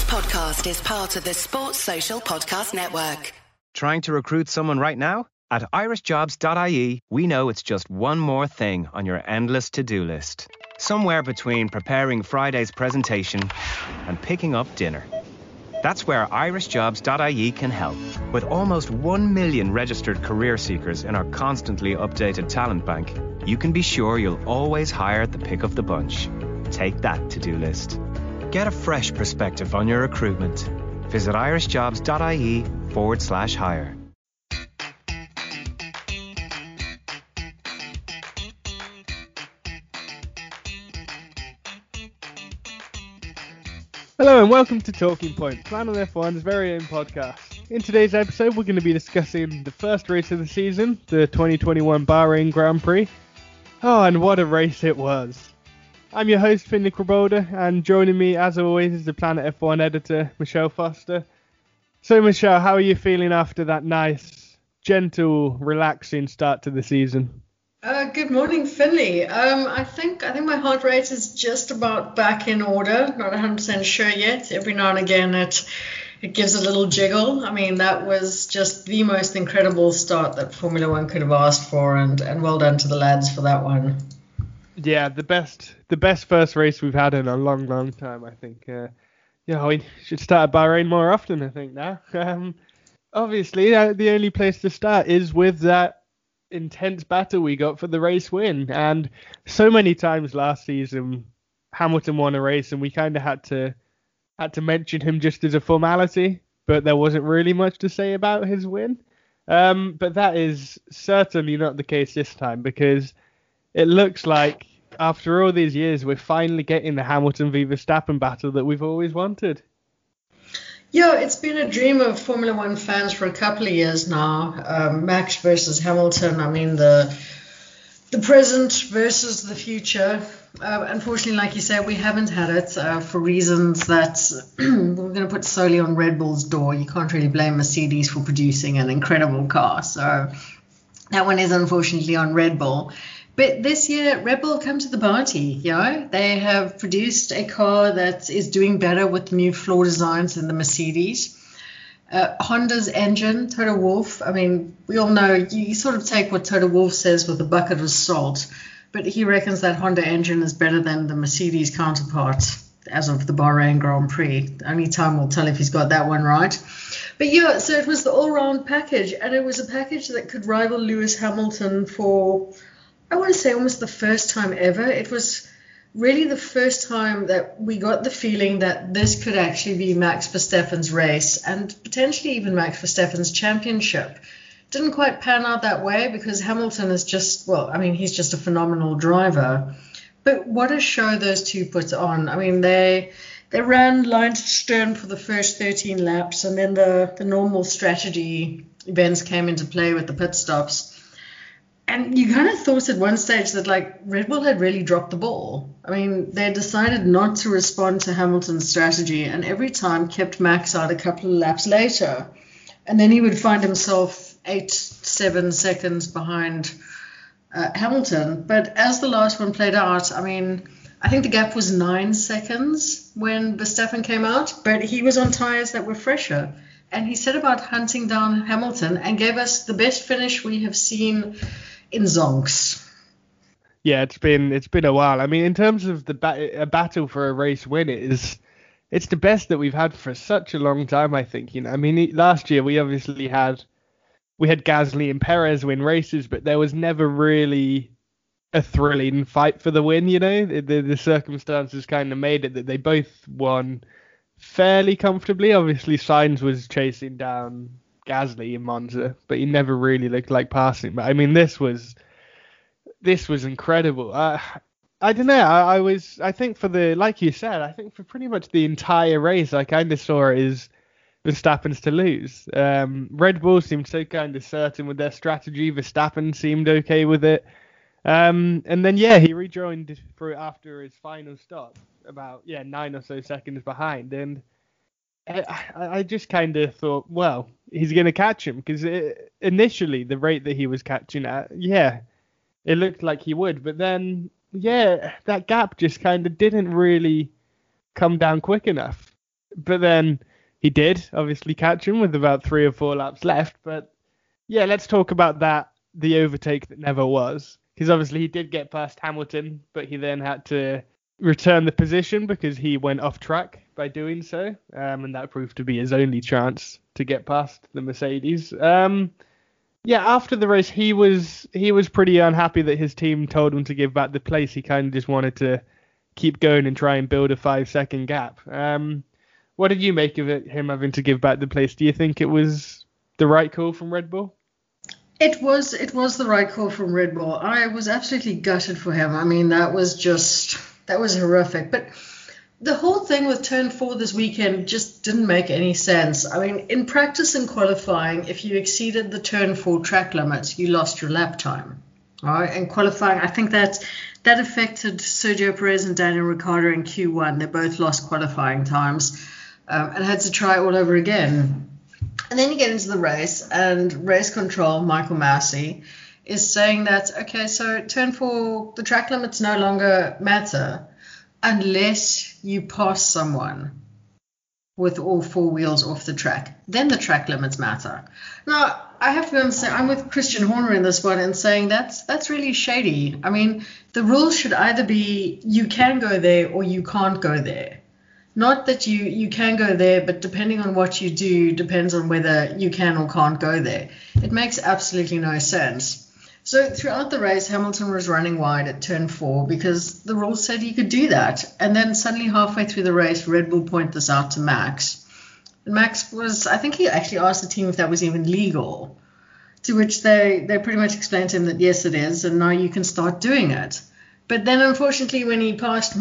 podcast is part of the Sports Social Podcast Network. Trying to recruit someone right now? At irishjobs.ie, we know it's just one more thing on your endless to-do list. Somewhere between preparing Friday's presentation and picking up dinner. That's where irishjobs.ie can help. With almost 1 million registered career seekers in our constantly updated talent bank, you can be sure you'll always hire the pick of the bunch. Take that to-do list. Get a fresh perspective on your recruitment. Visit irishjobs.ie/hire. Hello and welcome to Talking Point, Planet F1's very own podcast. In today's episode, we're going to be discussing the first race of the season, the 2021 Bahrain Grand Prix. Oh, and what a race it was. I'm your host, Finley Krabolda, and joining me, as always, is the Planet F1 editor, Michelle Foster. So, Michelle, how are you feeling after that nice, gentle, relaxing start to the season? Good morning, Finley. I think my heart rate is just about back in order. Not 100% sure yet. Every now and again, it gives a little jiggle. I mean, that was just the most incredible start that Formula One could have asked for, and well done to the lads for that one. Yeah, the best first race we've had in a long, long time, I think. We should start at Bahrain more often, I think, now. Obviously, the only place to start is with that intense battle we got for the race win. And so many times last season, Hamilton won a race, and we kind of had to mention him just as a formality, but there wasn't really much to say about his win. But that is certainly not the case this time, because it looks like after all these years, we're finally getting the Hamilton v Verstappen battle that we've always wanted. Yeah, it's been a dream of Formula One fans for a couple of years now. Max versus Hamilton. I mean, the present versus the future. Unfortunately, like you say, we haven't had it for reasons that we're going to put solely on Red Bull's door. You can't really blame Mercedes for producing an incredible car. So that one is unfortunately on Red Bull. But this year, Red Bull come to the party, They have produced a car that is doing better with the new floor designs than the Mercedes. Honda's engine, Toto Wolff, I mean, we all know, you sort of take what Toto Wolff says with a bucket of salt, but he reckons that Honda engine is better than the Mercedes counterpart as of the Bahrain Grand Prix. Only time will tell if he's got that one right. But yeah, so it was the all-round package, and it was a package that could rival Lewis Hamilton for, I want to say, almost the first time ever. It was really the first time that we got the feeling that this could actually be Max Verstappen's race and potentially even Max Verstappen's championship. Didn't quite pan out that way because Hamilton is just, he's just a phenomenal driver. But what a show those two put on. I mean, they ran line to stern for the first 13 laps, and then the normal strategy events came into play with the pit stops. And you kind of thought at one stage that, Red Bull had really dropped the ball. I mean, they decided not to respond to Hamilton's strategy, and every time kept Max out a couple of laps later. And then he would find himself 8-7 seconds behind Hamilton. But as the last one played out, I mean, I think the gap was 9 seconds when Verstappen came out, but he was on tyres that were fresher. And he set about hunting down Hamilton and gave us the best finish we have seen in zonks. Yeah, it's been a while. I mean, in terms of a battle for a race win, it's the best that we've had for such a long time, I think. I mean, last year we obviously had Gasly and Perez win races, but there was never really a thrilling fight for the win. The circumstances kind of made it that they both won fairly comfortably. Obviously, Sainz was chasing down Gasly in Monza, but he never really looked like passing. But I mean, this was incredible. I don't know. I think like you said, I think for pretty much the entire race, I kind of saw it as Verstappen's to lose. Red Bull seemed so kind of certain with their strategy. Verstappen seemed okay with it. And then, he rejoined after his final stop, about 9 or so seconds behind. And I just kind of thought, well, he's going to catch him, because initially the rate that he was catching at, it looked like he would. But then, that gap just kind of didn't really come down quick enough. But then he did obviously catch him with about 3 or 4 laps left. But yeah, let's talk about that, the overtake that never was. Because obviously he did get past Hamilton, but he then had to return the position because he went off track by doing so. And that proved to be his only chance to get past the Mercedes. Yeah, after the race, he was pretty unhappy that his team told him to give back the place. He kind of just wanted to keep going and try and build a 5-second gap. What did you make of it, him having to give back the place? Do you think it was the right call from Red Bull? It was the right call from Red Bull. I was absolutely gutted for him. I mean, that was horrific. But the whole thing with turn 4 this weekend just didn't make any sense. I mean, in practice and qualifying, if you exceeded the turn 4 track limits, you lost your lap time. All right, and qualifying, I think that affected Sergio Perez and Daniel Ricciardo in Q1. They both lost qualifying times and had to try all over again. And then you get into the race, and race control, Michael Massey, is saying that, okay, so turn 4, the track limits no longer matter unless you pass someone with all 4 wheels off the track. Then the track limits matter. Now, I have to say, I'm with Christian Horner in this one and saying that's really shady. I mean, the rules should either be you can go there or you can't go there. Not that you can go there, but depending on what you do depends on whether you can or can't go there. It makes absolutely no sense. So throughout the race, Hamilton was running wide at turn 4 because the rules said he could do that. And then suddenly halfway through the race, Red Bull pointed this out to Max. And Max I think he actually asked the team if that was even legal, to which they pretty much explained to him that yes, it is, and now you can start doing it. But then, unfortunately, when he passed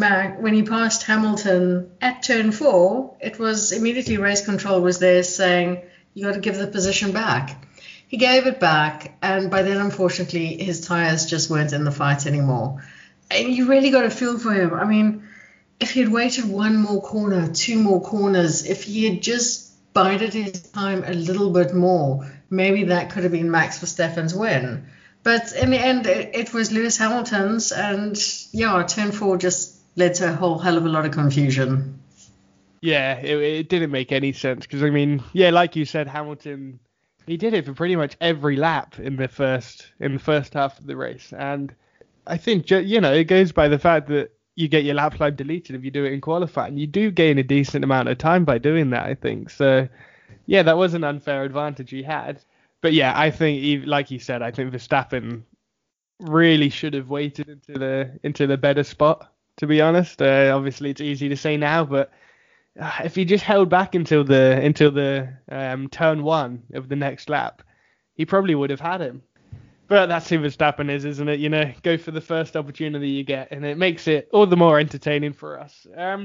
Hamilton at turn 4, it was immediately race control was there saying you got to give the position back. He gave it back, and by then, unfortunately, his tires just weren't in the fight anymore. And you really got to feel for him. I mean, if he had waited 1 more corner, 2 more corners, if he had just bided his time a little bit more, maybe that could have been Max Verstappen's win. But in the end, it was Lewis Hamilton's, and yeah, turn 4 just led to a whole hell of a lot of confusion. Yeah, it didn't make any sense because, I mean, yeah, like you said, Hamilton, he did it for pretty much every lap in the first half of the race. And I think, you know, it goes by the fact that you get your lap time deleted if you do it in qualifying. You do gain a decent amount of time by doing that, I think. So, yeah, that was an unfair advantage he had. But yeah, I think, like you said, I think Verstappen really should have waited into the better spot, to be honest. Obviously, it's easy to say now, but if he just held back until the turn 1 of the next lap, he probably would have had him. But that's who Verstappen is, isn't it? You know, go for the first opportunity you get, and it makes it all the more entertaining for us.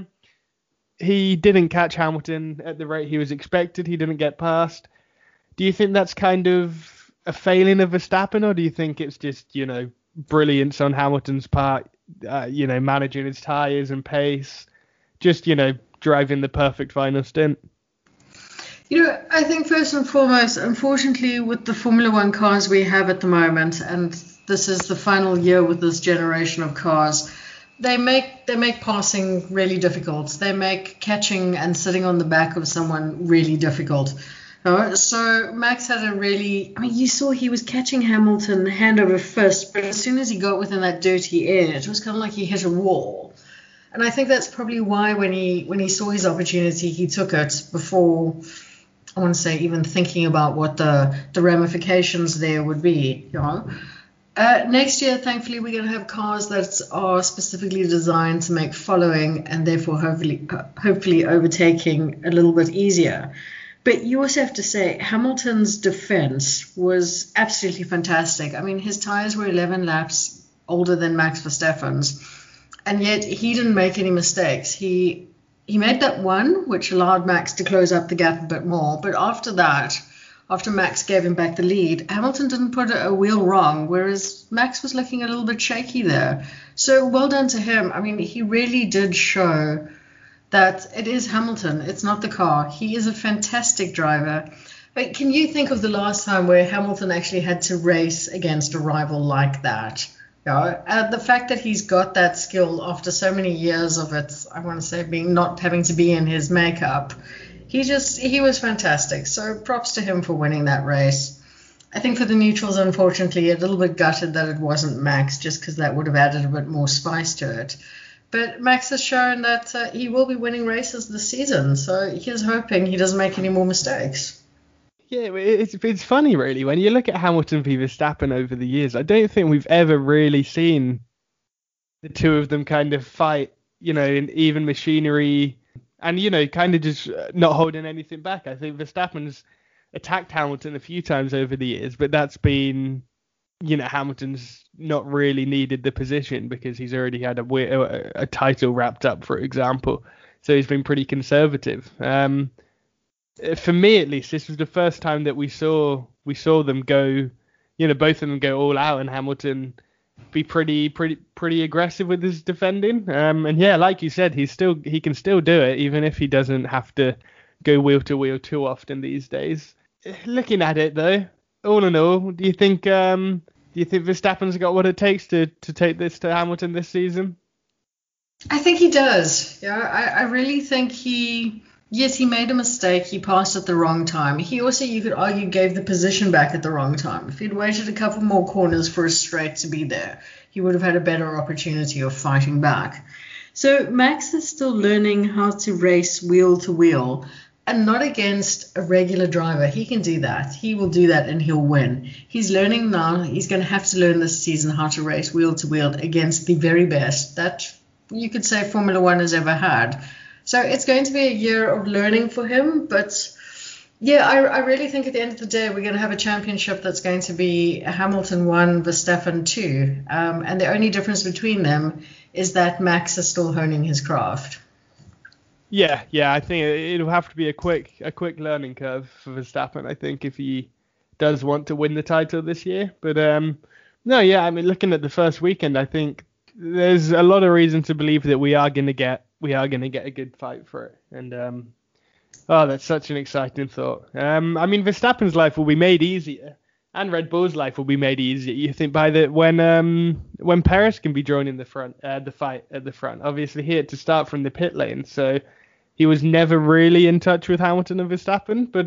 He didn't catch Hamilton at the rate he was expected. He didn't get past. Do you think that's kind of a failing of Verstappen, or do you think it's just, you know, brilliance on Hamilton's part, you know, managing his tyres and pace, just, you know, driving the perfect final stint? You know, I think first and foremost, unfortunately, with the Formula One cars we have at the moment, and this is the final year with this generation of cars, they make passing really difficult. They make catching and sitting on the back of someone really difficult. So Max had you saw he was catching Hamilton hand over fist, but as soon as he got within that dirty air, it was kind of like he hit a wall. And I think that's probably why when he saw his opportunity, he took it before, I want to say, even thinking about what the ramifications there would be. You know? Next year, thankfully, we're going to have cars that are specifically designed to make following and therefore hopefully overtaking a little bit easier. But you also have to say Hamilton's defense was absolutely fantastic. I mean, his tires were 11 laps older than Max Verstappen's, and yet he didn't make any mistakes. He made that one, which allowed Max to close up the gap a bit more. But after that, after Max gave him back the lead, Hamilton didn't put a wheel wrong, whereas Max was looking a little bit shaky there. So well done to him. I mean, he really did show that it is Hamilton, it's not the car. He is a fantastic driver. But can you think of the last time where Hamilton actually had to race against a rival like that? Yeah, the fact that he's got that skill after so many years of it, I want to say, being not having to be in his makeup, he was fantastic. So props to him for winning that race. I think for the neutrals, unfortunately, a little bit gutted that it wasn't Max, just because that would have added a bit more spice to it. But Max has shown that he will be winning races this season, so he's hoping he doesn't make any more mistakes. Yeah, it's funny, really, when you look at Hamilton v Verstappen over the years. I don't think we've ever really seen the two of them kind of fight, in even machinery and, kind of just not holding anything back. I think Verstappen's attacked Hamilton a few times over the years, but that's been, Hamilton's not really needed the position because he's already had a title wrapped up, for example. So he's been pretty conservative. For me, at least, this was the first time that we saw them go, both of them go all out, and Hamilton be pretty aggressive with his defending. And yeah, like you said, he can still do it, even if he doesn't have to go wheel to wheel too often these days. Looking at it though, all in all, do you think Verstappen's got what it takes to take this to Hamilton this season? I think he does. Yeah, I really think Yes, he made a mistake. He passed at the wrong time. He also, you could argue, gave the position back at the wrong time. If he'd waited a couple more corners for a straight to be there, he would have had a better opportunity of fighting back. So Max is still learning how to race wheel to wheel, and not against a regular driver. He can do that. He will do that and he'll win. He's learning now. He's going to have to learn this season how to race wheel to wheel against the very best that you could say Formula One has ever had. So it's going to be a year of learning for him. But yeah, I really think at the end of the day, we're going to have a championship that's going to be Hamilton 1, Verstappen 2. And the only difference between them is that Max is still honing his craft. Yeah, I think it'll have to be a quick learning curve for Verstappen, I think, if he does want to win the title this year. But no, yeah, I mean, looking at the first weekend, I think there's a lot of reason to believe that we are going to get a good fight for it. And that's such an exciting thought. I mean, Verstappen's life will be made easier, and Red Bull's life will be made easier. You think when Perez can be joining the fight at the front. Obviously, he had to start from the pit lane, so he was never really in touch with Hamilton and Verstappen. But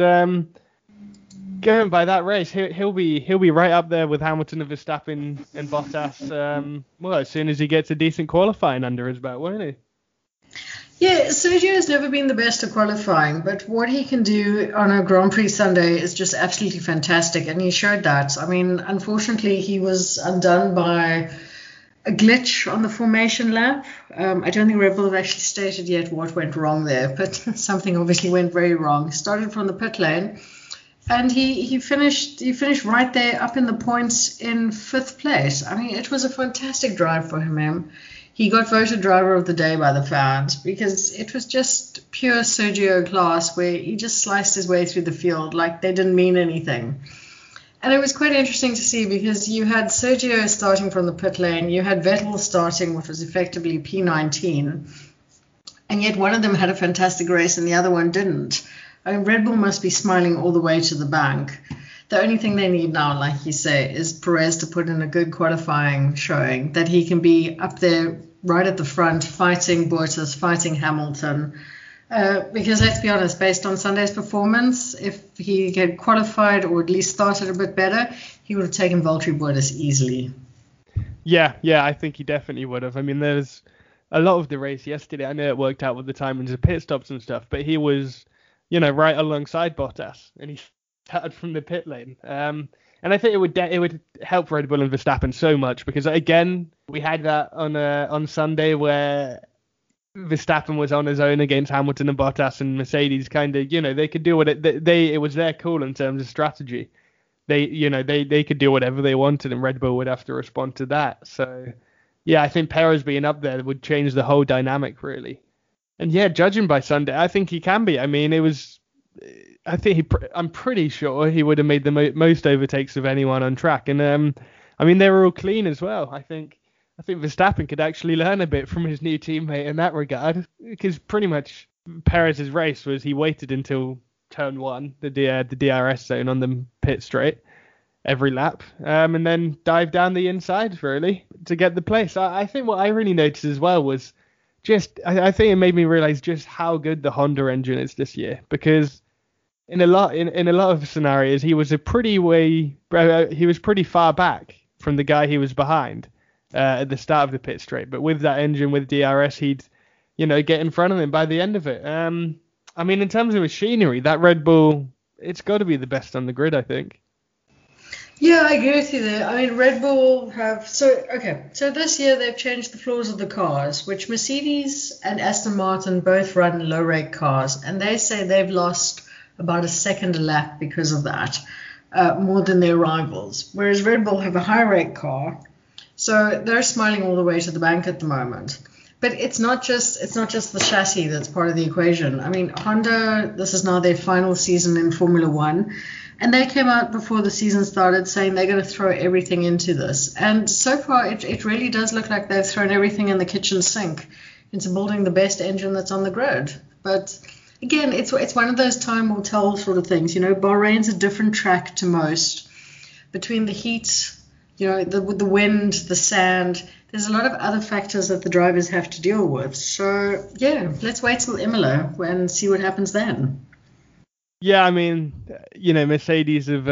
going by that race, he'll be right up there with Hamilton and Verstappen and Bottas. As soon as he gets a decent qualifying under his belt, won't he? Yeah, Sergio has never been the best at qualifying, but what he can do on a Grand Prix Sunday is just absolutely fantastic, and he showed that. I mean, unfortunately, he was undone by a glitch on the formation lap. I don't think Red Bull have actually stated yet what went wrong there, but something obviously went very wrong. Started from the pit lane, and he finished right there up in the points in 5th place. I mean, it was a fantastic drive for him. He got voted driver of the day by the fans because it was just pure Sergio class, where he just sliced his way through the field like they didn't mean anything. And it was quite interesting to see because you had Sergio starting from the pit lane, you had Vettel starting, which was effectively P19, and yet one of them had a fantastic race and the other one didn't. I mean, Red Bull must be smiling all the way to the bank. The only thing they need now, like you say, is Perez to put in a good qualifying showing that he can be up there right at the front, fighting Bottas, fighting Hamilton. Because let's be honest, based on Sunday's performance, if he had qualified or at least started a bit better, he would have taken Valtteri Bottas easily. Yeah, I think he definitely would have. I mean, there's a lot of the race yesterday. I know it worked out with the timings of pit stops and stuff, but he was, right alongside Bottas, and he started from the pit lane. And I think it would help Red Bull and Verstappen so much because, again, we had that on Sunday where Verstappen was on his own against Hamilton and Bottas, and Mercedes kind of, they could do what it was their call in terms of strategy. They could do whatever they wanted, and Red Bull would have to respond to that. So, yeah, I think Perez being up there would change the whole dynamic, really. And yeah, judging by Sunday, I think he can be. I mean, I'm pretty sure he would have made the most overtakes of anyone on track. And I mean, they were all clean as well. I think Verstappen could actually learn a bit from his new teammate in that regard, because pretty much Perez's race was he waited until turn 1, the DRS zone on the pit straight, every lap, and then dive down the inside really to get the place. I think what I really noticed as well was I think it made me realize just how good the Honda engine is this year, because in a lot of scenarios he was pretty far back from the guy he was behind at the start of the pit straight, but with that engine, with DRS, he'd get in front of him by the end of it. I mean, in terms of machinery, that Red Bull, it's got to be the best on the grid, I think. Yeah, I agree with you there. I mean, Red Bull so this year they've changed the floors of the cars, which Mercedes and Aston Martin both run low rake cars, and they say they've lost about a second a lap because of that, more than their rivals. Whereas Red Bull have a high rake car, so they're smiling all the way to the bank at the moment. But it's not just the chassis that's part of the equation. I mean, Honda, this is now their final season in Formula One, and they came out before the season started saying they're going to throw everything into this. And so far, it really does look like they've thrown everything in the kitchen sink into building the best engine that's on the grid. But again, it's one of those time will tell sort of things. Bahrain's a different track to most. Between the heat, the wind, the sand, there's a lot of other factors that the drivers have to deal with. So, yeah, let's wait till Imola and see what happens then. Yeah, I mean, Mercedes of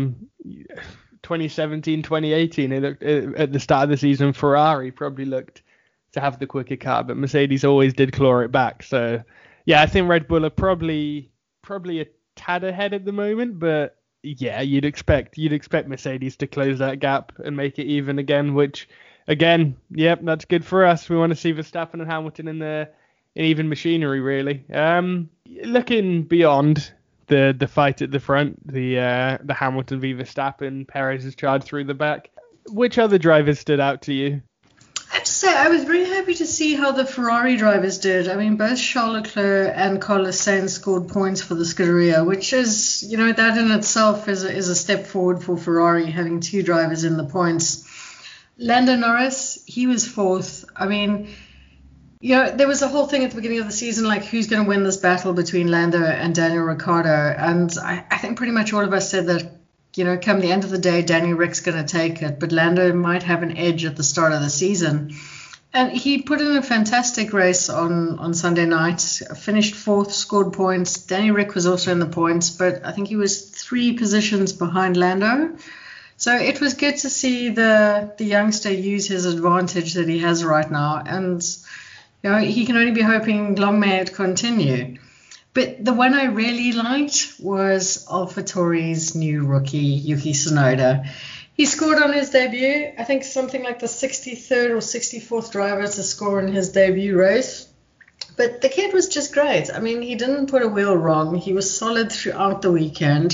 2017, 2018, it looked, at the start of the season, Ferrari probably looked to have the quicker car, but Mercedes always did claw it back. So, yeah, I think Red Bull are probably a tad ahead at the moment, but yeah, you'd expect Mercedes to close that gap and make it even again, which, again, yep, that's good for us. We want to see Verstappen and Hamilton in even machinery, really. Looking beyond the fight at the front, the Hamilton v Verstappen, Perez's charge through the back, which other drivers stood out to you? I have to say, I was very happy to see how the Ferrari drivers did. I mean, both Charles Leclerc and Carlos Sainz scored points for the Scuderia, which is, that in itself is a step forward for Ferrari, having two drivers in the points. Lando Norris, he was fourth. I mean, there was a whole thing at the beginning of the season, like who's going to win this battle between Lando and Daniel Ricciardo. And I think pretty much all of us said that, come the end of the day, Danny Rick's going to take it, but Lando might have an edge at the start of the season. And he put in a fantastic race on Sunday night, finished fourth, scored points. Danny Rick was also in the points, but I think he was 3 positions behind Lando. So it was good to see the youngster use his advantage that he has right now. And, he can only be hoping long may it continue. But the one I really liked was AlphaTauri's new rookie, Yuki Tsunoda. He scored on his debut, I think something like the 63rd or 64th driver to score in his debut race. But the kid was just great. I mean, he didn't put a wheel wrong. He was solid throughout the weekend.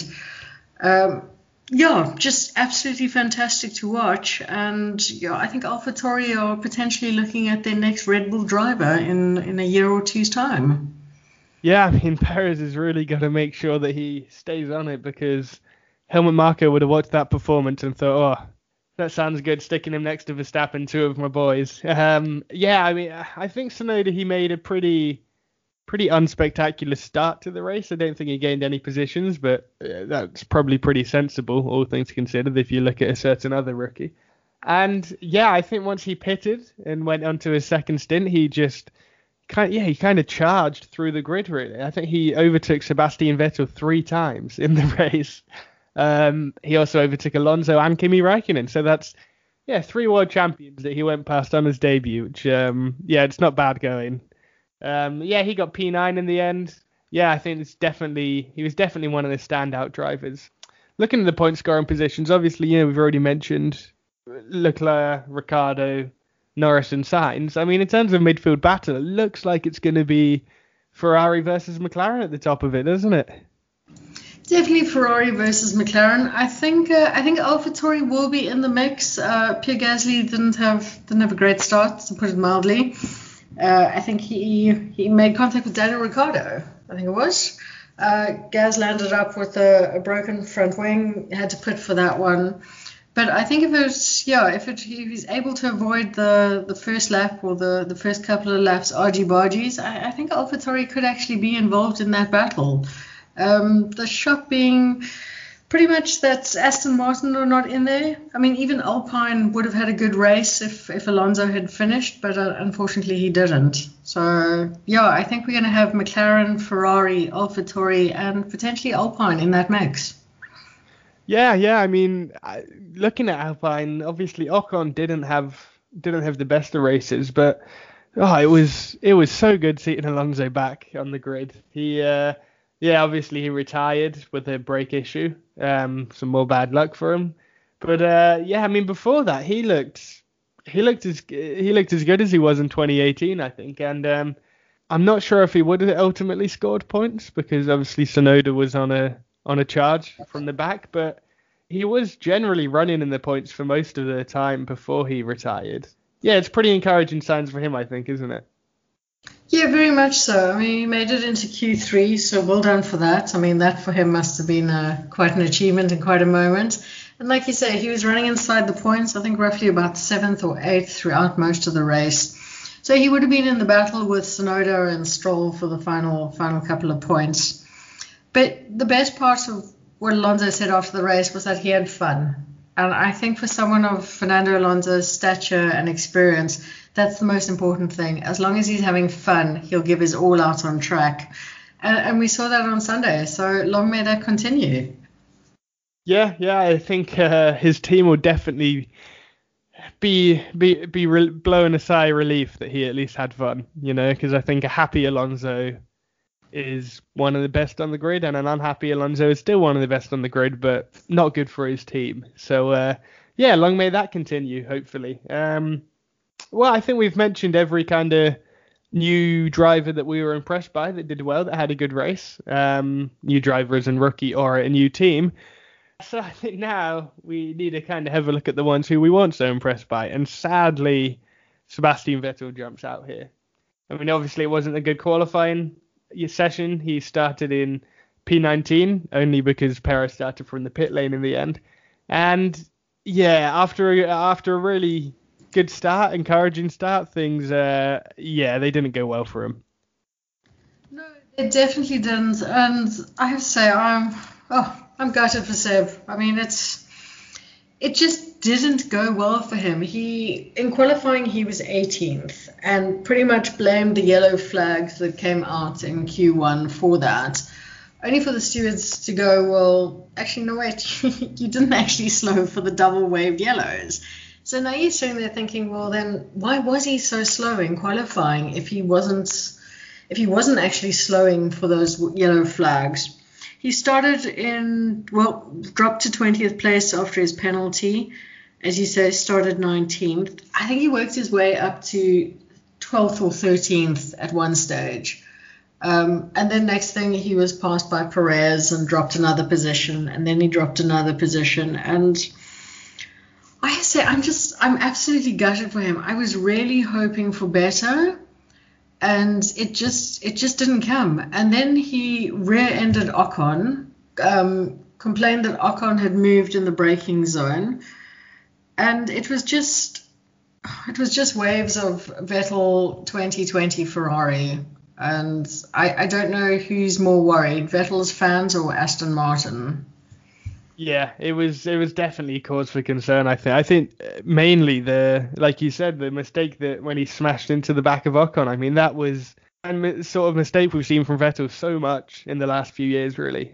Just absolutely fantastic to watch. And I think AlphaTauri are potentially looking at their next Red Bull driver in a year or two's time. Yeah, I mean, Perez has really got to make sure that he stays on it, because Helmut Marko would have watched that performance and thought, oh, that sounds good, sticking him next to Verstappen, 2 of my boys. I mean, I think Tsunoda, he made a pretty unspectacular start to the race. I don't think he gained any positions, but that's probably pretty sensible, all things considered, if you look at a certain other rookie. And yeah, I think once he pitted and went on to his second stint, he just kind of charged through the grid, really. I think he overtook Sebastian Vettel 3 times in the race. He also overtook Alonso and Kimi Räikkönen. So that's, 3 world champions that he went past on his debut, which, it's not bad going. He got P9 in the end. Yeah, I think he was definitely one of the standout drivers. Looking at the point scoring positions, obviously, we've already mentioned Leclerc, Ricciardo, Norris and Sainz. I mean, in terms of midfield battle, it looks like it's going to be Ferrari versus McLaren at the top of it, doesn't it? Definitely Ferrari versus McLaren. I think AlphaTauri will be in the mix. Pierre Gasly didn't have a great start, to put it mildly. I think he made contact with Daniel Ricciardo, I think it was. Gaz landed up with a broken front wing, had to pit for that one. But I think if he's able to avoid the first lap or the first couple of laps argy-bargies, I think AlphaTauri could actually be involved in that battle. The shop being pretty much that Aston Martin are not in there. I mean, even Alpine would have had a good race if Alonso had finished, but unfortunately he didn't. So, yeah, I think we're going to have McLaren, Ferrari, AlphaTauri, and potentially Alpine in that mix. Yeah. I mean, looking at Alpine, obviously Ocon didn't have the best of races, but it was so good seeing Alonso back on the grid. Obviously he retired with a brake issue. Some more bad luck for him. But I mean, before that he looked as good as he was in 2018, I think. And I'm not sure if he would have ultimately scored points because obviously Tsunoda was on a charge from the back, but he was generally running in the points for most of the time before he retired. Yeah, it's pretty encouraging signs for him, I think, isn't it? Yeah, very much so. I mean, he made it into Q3, so well done for that. I mean, that for him must have been quite an achievement and quite a moment. And like you say, he was running inside the points, I think roughly about 7th or 8th throughout most of the race. So he would have been in the battle with Tsunoda and Stroll for the final couple of points. But the best part of what Alonso said after the race was that he had fun. And I think for someone of Fernando Alonso's stature and experience, that's the most important thing. As long as he's having fun, he'll give his all out on track. And we saw that on Sunday. So long may that continue. Yeah, I think his team will definitely be blowing a sigh of relief that he at least had fun, because I think a happy Alonso is one of the best on the grid, and an unhappy Alonso is still one of the best on the grid, but not good for his team. So, long may that continue, hopefully. Well, I think we've mentioned every kind of new driver that we were impressed by that did well, that had a good race. New drivers and rookie or a new team. So I think now we need to kind of have a look at the ones who we weren't so impressed by. And sadly, Sebastian Vettel jumps out here. I mean, obviously it wasn't a good qualifying session. He started in P19 only because Perez started from the pit lane in the end. And yeah, after a really good start, encouraging start, things they didn't go well for him. No, it definitely didn't. And I have to say, I'm gutted for Seb. I mean, it just didn't go well for him. In qualifying, he was 18th and pretty much blamed the yellow flags that came out in Q1 for that. Only for the stewards to go, well, actually, no, wait, you didn't actually slow for the double waved yellows. So now you're sitting there thinking, well, then why was he so slow in qualifying if he wasn't actually slowing for those yellow flags? He started dropped to 20th place after his penalty. As you say, started 19th. I think he worked his way up to 12th or 13th at one stage. And then next thing he was passed by Perez and dropped another position. And then he dropped another position. And I have to say, I'm absolutely gutted for him. I was really hoping for better. And it just didn't come. And then he rear-ended Ocon, complained that Ocon had moved in the braking zone. And it was just waves of Vettel 2020 Ferrari. And I don't know who's more worried, Vettel's fans or Aston Martin. Yeah, it was definitely cause for concern. I think mainly like you said, the mistake that when he smashed into the back of Ocon. I mean, that was a sort of mistake we've seen from Vettel so much in the last few years, really.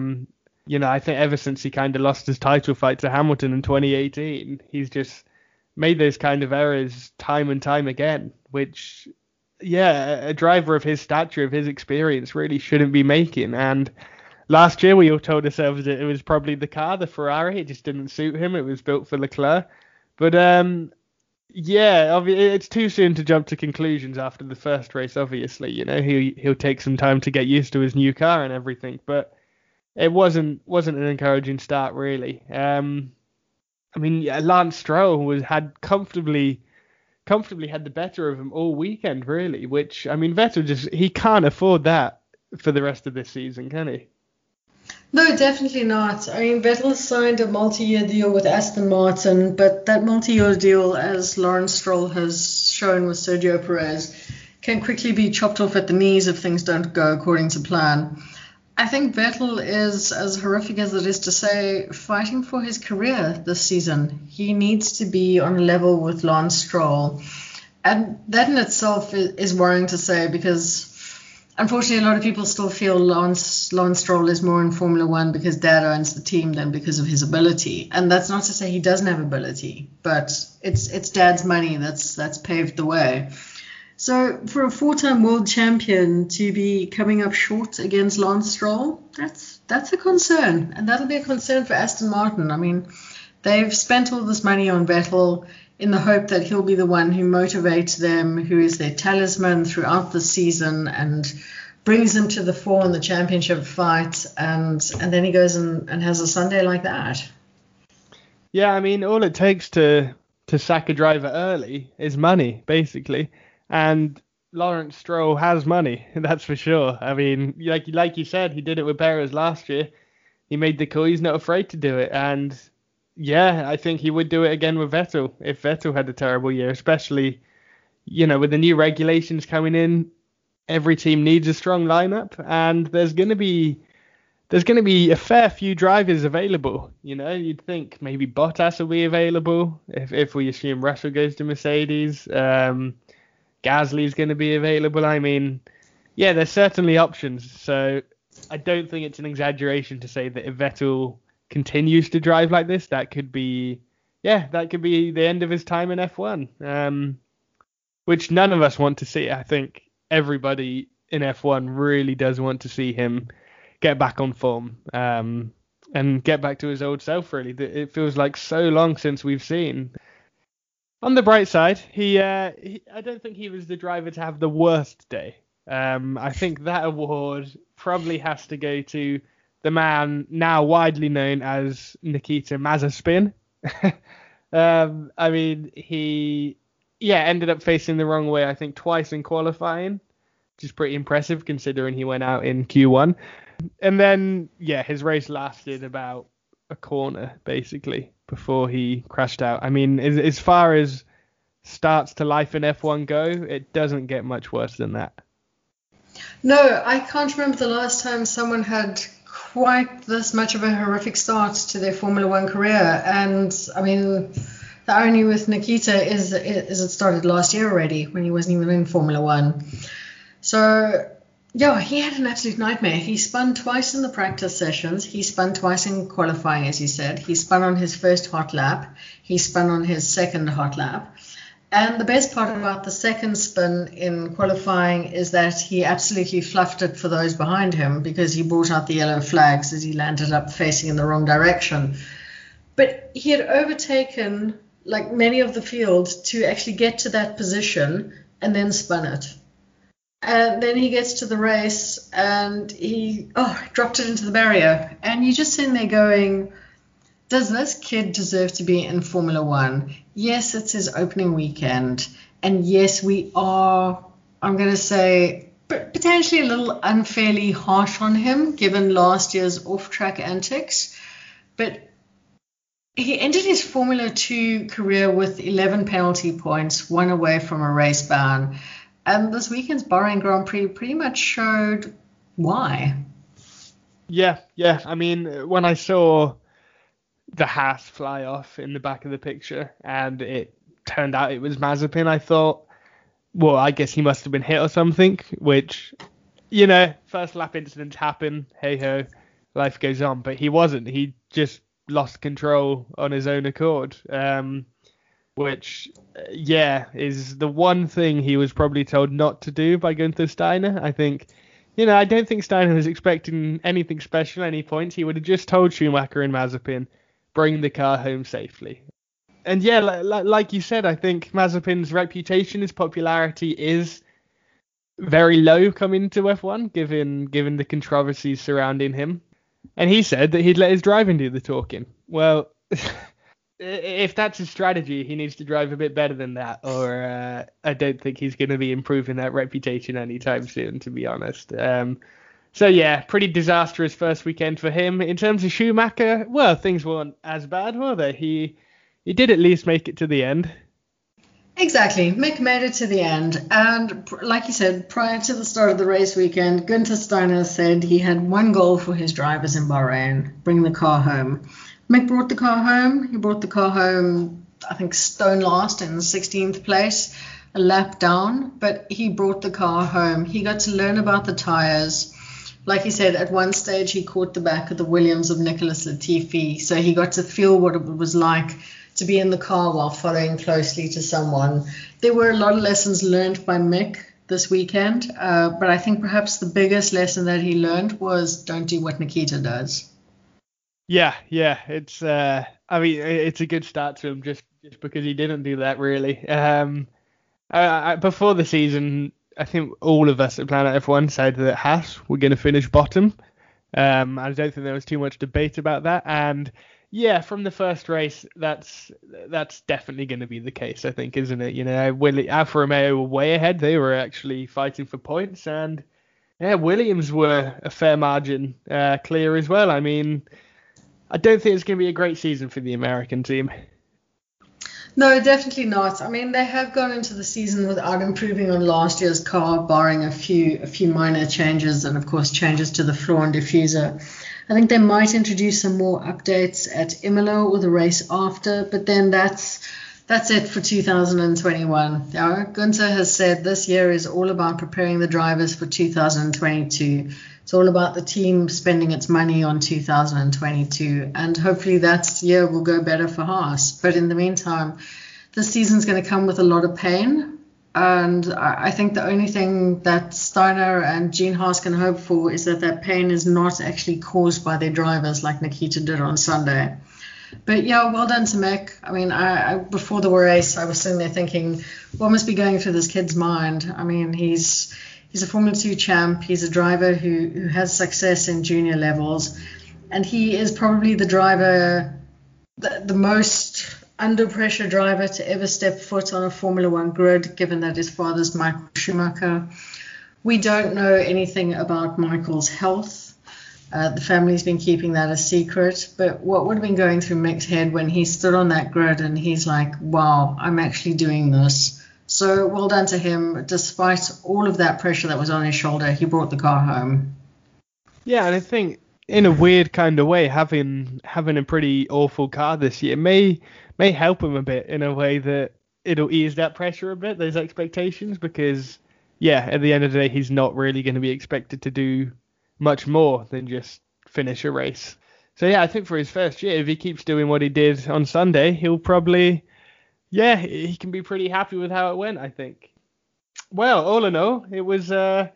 I think ever since he kind of lost his title fight to Hamilton in 2018, he's just made those kind of errors time and time again, which, a driver of his stature, of his experience, really shouldn't be making. And last year, we all told ourselves that it was probably the car, the Ferrari. It just didn't suit him. It was built for Leclerc. But, it's too soon to jump to conclusions after the first race, obviously. He'll take some time to get used to his new car and everything. But it wasn't an encouraging start, really. Lance Stroll had comfortably had the better of him all weekend, really, which, Vettel he can't afford that for the rest of this season, can he? No, definitely not. Vettel signed a multi-year deal with Aston Martin, but that multi-year deal, as Lawrence Stroll has shown with Sergio Perez, can quickly be chopped off at the knees if things don't go according to plan. I think Vettel is, as horrific as it is to say, fighting for his career this season. He needs to be on a level with Lance Stroll. And that in itself is worrying to say, because unfortunately a lot of people still feel Lance Stroll is more in Formula One because Dad owns the team than because of his ability. And that's not to say he doesn't have ability, but it's Dad's money that's paved the way. So for a 4-time world champion to be coming up short against Lance Stroll, that's a concern. And that'll be a concern for Aston Martin. I mean, they've spent all this money on Vettel in the hope that he'll be the one who motivates them, who is their talisman throughout the season and brings them to the fore in the championship fight. And then he goes and has a Sunday like that. Yeah, I mean, all it takes to sack a driver early is money, basically. And Lawrence Stroll has money, that's for sure. I mean, like you said, he did it with Perez last year. He made the call. He's not afraid to do it. And yeah, I think he would do it again with Vettel if Vettel had a terrible year, especially, with the new regulations coming in. Every team needs a strong lineup, and there's going to be a fair few drivers available. You'd think maybe Bottas will be available if we assume Russell goes to Mercedes. Gasly's going to be available. I mean, yeah, there's certainly options. So I don't think it's an exaggeration to say that if Vettel continues to drive like this, that could be the end of his time in F1, which none of us want to see. I think everybody in F1 really does want to see him get back on form and get back to his old self, really. It feels like so long since we've seen. On the bright side, I don't think he was the driver to have the worst day. I think that award probably has to go to the man now widely known as Nikita Mazepin. I mean, he ended up facing the wrong way, I think, twice in qualifying, which is pretty impressive considering he went out in Q1. And then, his race lasted about a corner, basically, before he crashed out. I mean, as far as starts to life in F1 go, it doesn't get much worse than that. No, I can't remember the last time someone had quite this much of a horrific start to their Formula One career. And I mean, the irony with Nikita is it started last year already when he wasn't even in Formula One. So yeah, he had an absolute nightmare. He spun twice in the practice sessions. He spun twice in qualifying, as you said. He spun on his first hot lap. He spun on his second hot lap. And the best part about the second spin in qualifying is that he absolutely fluffed it for those behind him because he brought out the yellow flags as he landed up facing in the wrong direction. But he had overtaken, like many of the field, to actually get to that position and then spun it. And then he gets to the race and he dropped it into the barrier. And you're just sitting there going, does this kid deserve to be in Formula One? Yes, it's his opening weekend. And yes, we are, I'm going to say, potentially a little unfairly harsh on him, given last year's off-track antics. But he ended his Formula 2 career with 11 penalty points, one away from a race ban. And this weekend's Bahrain Grand Prix pretty much showed why. Yeah. I mean, when I saw the Haas fly off in the back of the picture and it turned out it was Mazepin, I thought, well, I guess he must have been hit or something, which, first lap incidents happen. Hey-ho, life goes on. But he wasn't. He just lost control on his own accord. Which, is the one thing he was probably told not to do by Gunther Steiner. I think, I don't think Steiner was expecting anything special, any points. He would have just told Schumacher and Mazepin, bring the car home safely. And like you said, I think Mazepin's reputation, his popularity is very low coming to F1, given the controversies surrounding him. And he said that he'd let his driving do the talking. Well, if that's his strategy, he needs to drive a bit better than that, or I don't think he's going to be improving that reputation anytime soon, to be honest. So pretty disastrous first weekend for him. In terms of Schumacher, well, things weren't as bad, were they? He did at least make it to the end. Exactly. Mick made it to the end. And like you said, prior to the start of the race weekend, Günther Steiner said he had one goal for his drivers in Bahrain, bring the car home. Mick brought the car home. He brought the car home, I think, stone last in 16th place, a lap down, but he brought the car home. He got to learn about the tyres. Like he said, at one stage he caught the back of the Williams of Nicholas Latifi, so he got to feel what it was like to be in the car while following closely to someone. There were a lot of lessons learned by Mick this weekend, but I think perhaps the biggest lesson that he learned was don't do what Nikita does. Yeah, it's it's a good start to him just because he didn't do that really. Before the season, I think all of us at Planet F1 said that Haas were going to finish bottom. I don't think there was too much debate about that, and yeah, from the first race, that's definitely going to be the case, I think, isn't it? You know, Alfa Romeo were way ahead. They were actually fighting for points, and yeah, Williams were a fair margin clear as well. I mean, I don't think it's going to be a great season for the American team. No, definitely not. I mean, they have gone into the season without improving on last year's car, barring a few minor changes and, of course, changes to the floor and diffuser. I think they might introduce some more updates at Imola or the race after, but then that's it for 2021. Günther has said this year is all about preparing the drivers for 2022. It's all about the team spending its money on 2022, and hopefully that year will go better for Haas. But in the meantime, this season's going to come with a lot of pain, and I think the only thing that Steiner and Gene Haas can hope for is that pain is not actually caused by their drivers like Nikita did on Sunday. But yeah, well done to Mick. I mean, I before the race, I was sitting there thinking, what must be going through this kid's mind? I mean, he's a Formula 2 champ. He's a driver who has success in junior levels. And he is probably the driver, the most under-pressure driver to ever step foot on a Formula 1 grid, given that his father's Michael Schumacher. We don't know anything about Michael's health. The family's been keeping that a secret. But what would have been going through Mick's head when he stood on that grid and he's like, wow, I'm actually doing this. So well done to him. Despite all of that pressure that was on his shoulder, he brought the car home. Yeah, and I think in a weird kind of way, having a pretty awful car this year may help him a bit in a way that it'll ease that pressure a bit, those expectations, because yeah, at the end of the day, he's not really going to be expected to do much more than just finish a race. So yeah, I think for his first year, if he keeps doing what he did on Sunday, he'll probably, yeah, he can be pretty happy with how it went, I think. Well, all in all, it was, that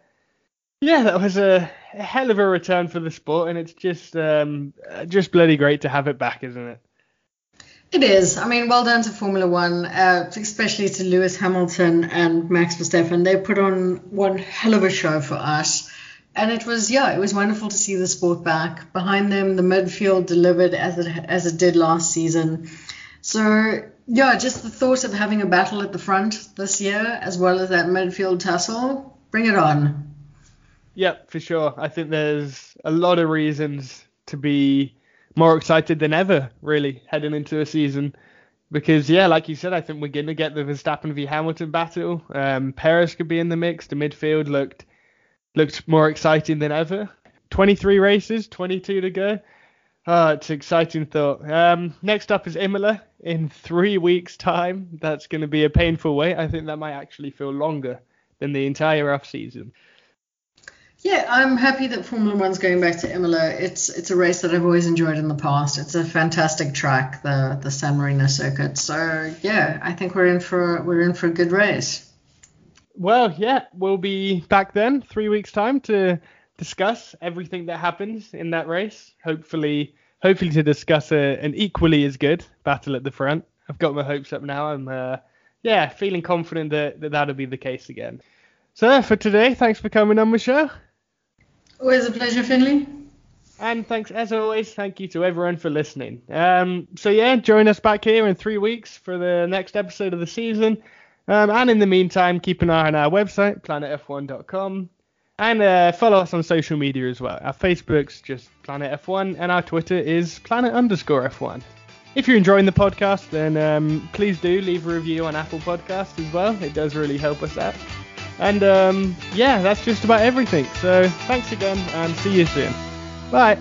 was a hell of a return for the sport, and it's just bloody great to have it back, isn't it? It is. I mean, well done to Formula One, especially to Lewis Hamilton and Max Verstappen. They put on one hell of a show for us. And it was wonderful to see the sport back. Behind them, the midfield delivered as it did last season. So, yeah, just the thought of having a battle at the front this year, as well as that midfield tussle, bring it on. Yeah, for sure. I think there's a lot of reasons to be more excited than ever, really, heading into a season. Because, yeah, like you said, I think we're going to get the Verstappen v Hamilton battle. Perez could be in the mix. The midfield looked more exciting than ever. 23 races, 22 to go. It's an exciting thought. Next up is Imola in 3 weeks' time. That's going to be a painful wait. I think that might actually feel longer than the entire off season. Yeah, I'm happy that Formula One's going back to Imola. It's a race that I've always enjoyed in the past. It's a fantastic track, the San Marino circuit. So yeah, I think we're in for a good race. Well, yeah, we'll be back then, 3 weeks' time, to discuss everything that happens in that race. Hopefully to discuss an equally as good battle at the front. I've got my hopes up now. I'm feeling confident that that'll be the case again. So for today, thanks for coming on the show. Always a pleasure, Finley. And thanks, as always, thank you to everyone for listening. Join us back here in 3 weeks for the next episode of the season. And in the meantime, keep an eye on our website, planetf1.com, and follow us on social media as well. Our Facebook's just Planet F1, and our Twitter is Planet_F1. If you're enjoying the podcast, then please do leave a review on Apple Podcasts as well. It does really help us out. And yeah, that's just about everything. So thanks again, and see you soon. Bye.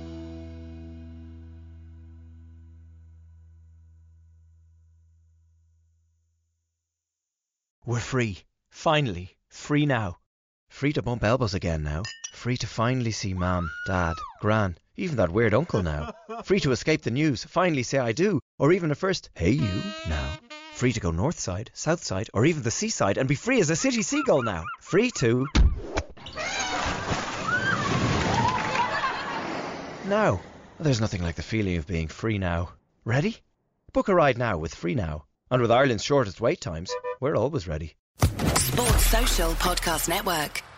We're free. Finally. Free now. Free to bump elbows again now. Free to finally see Mum, Dad, Gran, even that weird uncle now. Free to escape the news, finally say I do, or even a first hey you now. Free to go north side, south side, or even the seaside and be free as a city seagull now. Free to... Now. There's nothing like the feeling of being free now. Ready? Book a ride now with Free Now. And with Ireland's shortest wait times, we're always ready. Sports Social Podcast Network.